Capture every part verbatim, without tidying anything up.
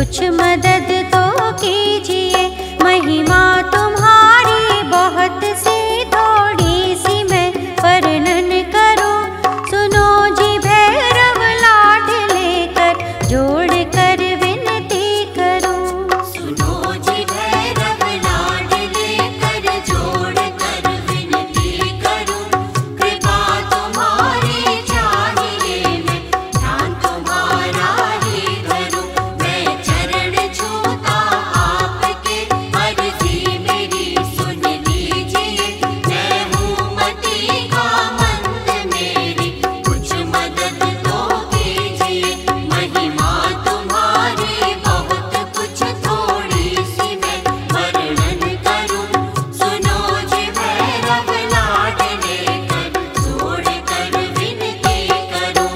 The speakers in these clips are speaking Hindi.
कुछ मदद तो कीजिए। महिमा तुम्हारी बहुत सी, थोड़ी सी मैं वर्णन करूं। सुनो जी भैरव लाड लेकर, जोड़ कर विनती करूं। सुनो जी भैरव लाड लेकर, जोड़ कर विनती करूं। कृपा तुम्हारी चाहिए, मैं ध्यान तुम्हारा ही धरूं। मैं चरण छूता आपके, मर्जी मेरी सुन लीजिए। मैं हूँ मति का मंद, मेरी कुछ मदद तो कीजिए। महिमा तुम्हारी बहुत कुछ, थोड़ी सी मैं वर्णन करूं। सुनो जी भैरव लाड लेकर, जोड़ कर विनती करूं।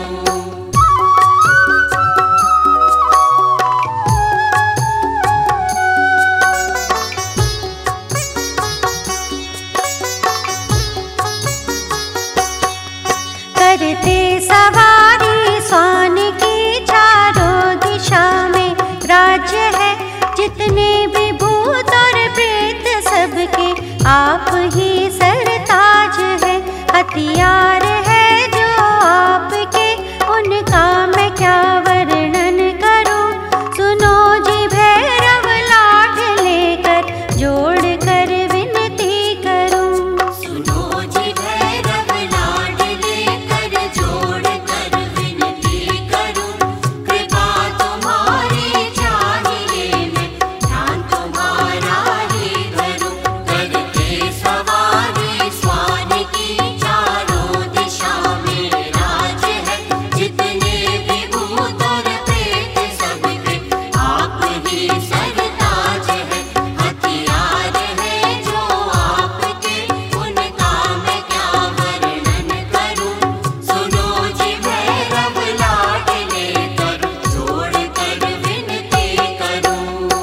करते सवारी स्वान की, चारों दिशा में राज्य है। जितने भी भूत और प्रेत, सबके आप ही सरताज है। हथियार है जो आपके, उनका मैं क्या वर्णन करूं। सुनो जी भैरव लाड लेकर, जोड़ कर विनती करूं। सुनो जी भैरव लाड लेकर, जोड़ कर विनती करूं। कृपा तुम्हारी चाहिए, मैं ध्यान तुम्हारा ही धरूं। करते सवारी स्वान की, चारों दिशा में राज्य है। जितने भी भूत और प्रेत, सबके आप ही सरताज है। हथियार है जो आपके, उनका मैं क्या वर्णन करूं। सुनो जी भैरव लाड लेकर, जोड़ कर विनती करूं।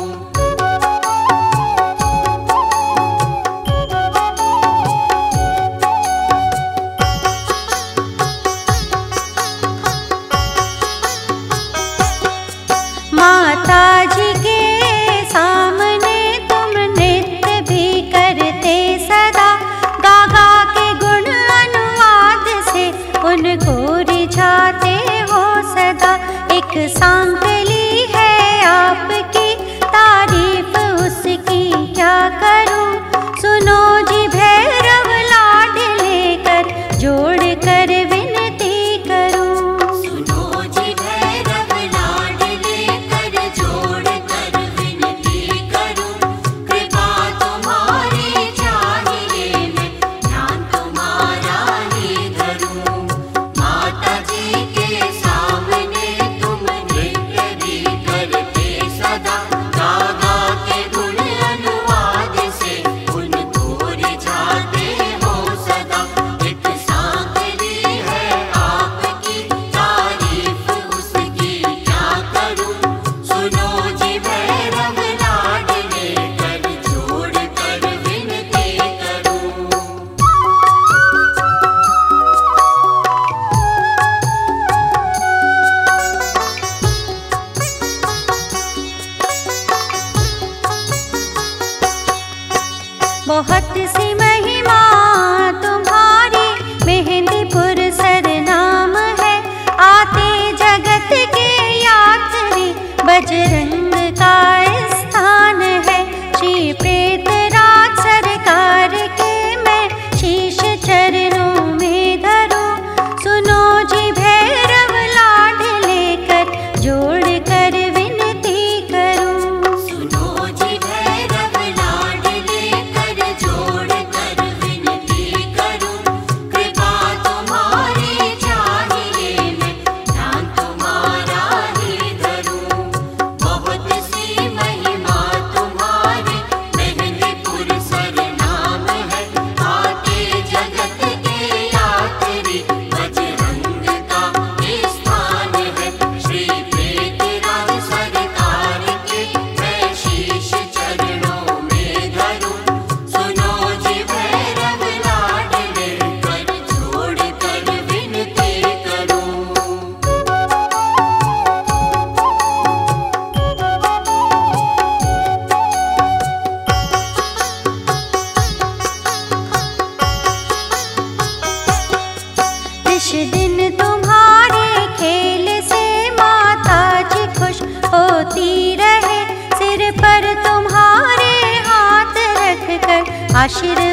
माता जी के सामने तुम नृत्य भी करते सदा। गा गा के गुण अनुवाद से, उनको रिझाते हो सदा। एक सांकली है आपकी, तारीफ उसकी क्या करूं। सुनो जी भैरव लाड लेकर, जोड़ कर विनती करूं। सुनो जी भैरव लाड लेकर, जोड़ कर विनती करूं। कृपा तुम्हारी चाहिए, मैं ध्यान तुम्हारा ही धरूं। माता जी के सामने तुम नृत्य आशीर्वाद